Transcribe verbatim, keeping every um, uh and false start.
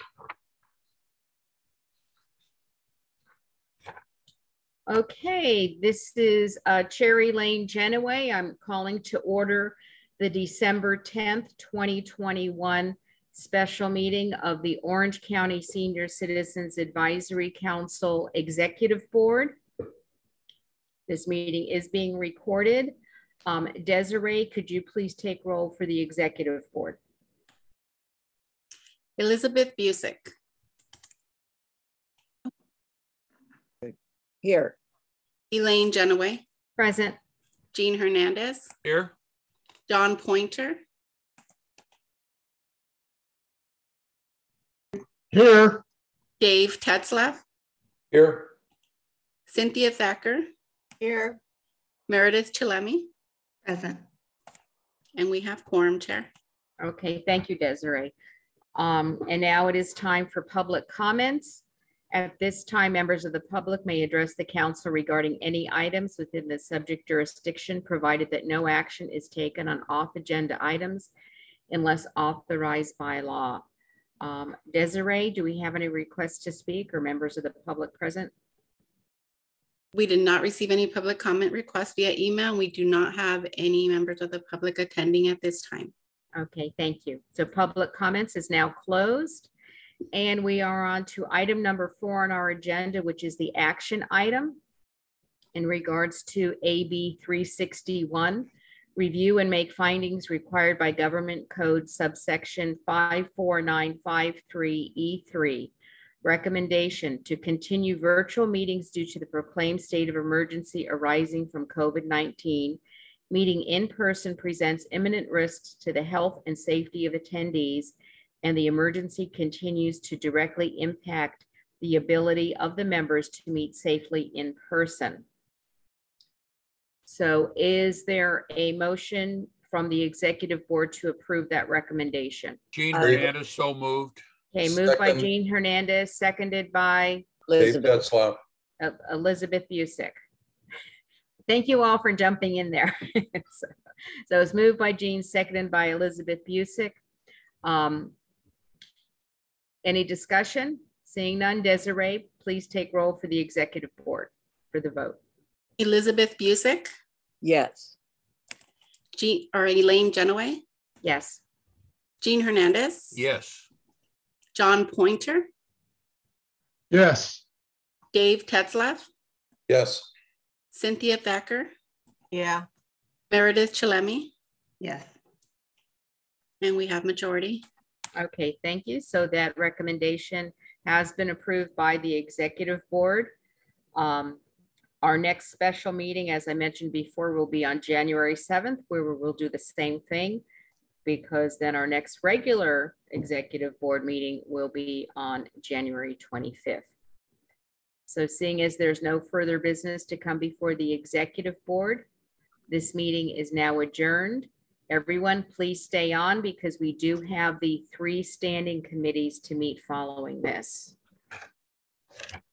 Okay, this is uh, Cherry Lane Genoway. I'm calling to order the December tenth, twenty twenty-one special meeting of the Orange County Senior Citizens Advisory Council Executive Board. This meeting is being recorded. Um, Desiree, could you please take roll for the Executive Board? Elizabeth Busick. Here. Elaine Genoway. Present. Jean Hernandez. Here. John Pointer. Here. Dave Tetzlaff. Here. Cynthia Thacker. Here. Meredith Chillemi. Present. And we have quorum, Chair. Okay, thank you, Desiree. Um, and now it is time for public comments. At this time, members of the public may address the council regarding any items within the subject jurisdiction, provided that no action is taken on off-agenda items unless authorized by law. Um, Desiree, do we have any requests to speak or members of the public present? We did not receive any public comment requests via email. We do not have any members of the public attending at this time. Okay, thank you. So public comments is now closed. And we are on to item number four on our agenda, which is the action item in regards to A B three sixty-one, review and make findings required by Government Code subsection five four nine five three E three. Recommendation to continue virtual meetings due to the proclaimed state of emergency arising from COVID nineteen. Meeting in person presents imminent risks to the health and safety of attendees, and the emergency continues to directly impact the ability of the members to meet safely in person. So is there a motion from the executive board to approve that recommendation? Jean Hernandez, so moved. Okay, moved Second. by Jean Hernandez, seconded by Dave Elizabeth. Tetzlaff. uh, Elizabeth Busick. Thank you all for jumping in there. so, so it's moved by Jean, seconded by Elizabeth Busick. Um, Any discussion? Seeing none, Desiree, please take roll for the executive board for the vote. Elizabeth Busick. Yes. Jean, or Elaine Genoway. Yes. Jean Hernandez. Yes. John Pointer. Yes. Dave Tetzlaff. Yes. Cynthia Thacker. Yeah. Meredith Chillemi. Yes. And we have majority. Okay, thank you. So that recommendation has been approved by the executive board. Um, our next special meeting, as I mentioned before, will be on January seventh, where we'll do the same thing, because then our next regular executive board meeting will be on January twenty-fifth. So seeing as there's no further business to come before the executive board, this meeting is now adjourned. Everyone, please stay on because we do have the three standing committees to meet following this.